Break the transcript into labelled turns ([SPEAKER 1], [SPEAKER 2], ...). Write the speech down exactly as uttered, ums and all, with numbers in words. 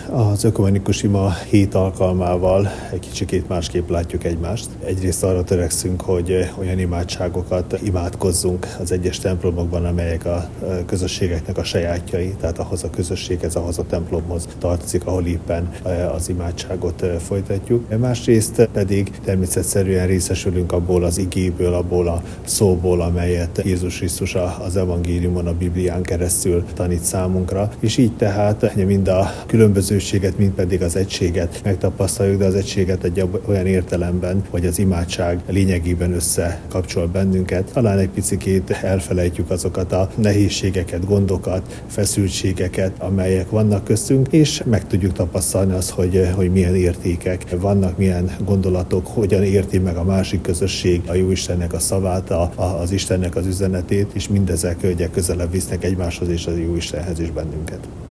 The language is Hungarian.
[SPEAKER 1] Az ökumenikus ima hét alkalmával egy kicsikét másképp látjuk egymást. Egyrészt arra törekszünk, hogy olyan imádságokat imádkozzunk az egyes templomokban, amelyek a közösségeknek a sajátjai, tehát ahhoz a közösséghez, ahhoz a templomhoz tartozik, ahol éppen az imádságot folytatjuk. Másrészt pedig természetszerűen részesülünk abból az igéből, abból a szóból, amelyet Jézus Krisztus az evangéliumon, a Biblián keresztül tanít számunkra, és így tehát mind a különbözőséget, mind pedig az egységet megtapasztaljuk, de az egységet egy olyan értelemben, hogy az imádság lényegében összekapcsol bennünket. Talán egy picikét elfelejtjük azokat a nehézségeket, gondokat, feszültségeket, amelyek vannak köztünk, és meg tudjuk tapasztalni azt, hogy, hogy milyen értékek vannak, milyen gondolatok, hogyan érti meg a másik közösség a Jóistennek a szavát, a, a, az Istennek az üzenetét, és mindezek ugye közelebb visznek egymáshoz és az Jóistenhez is bennünket.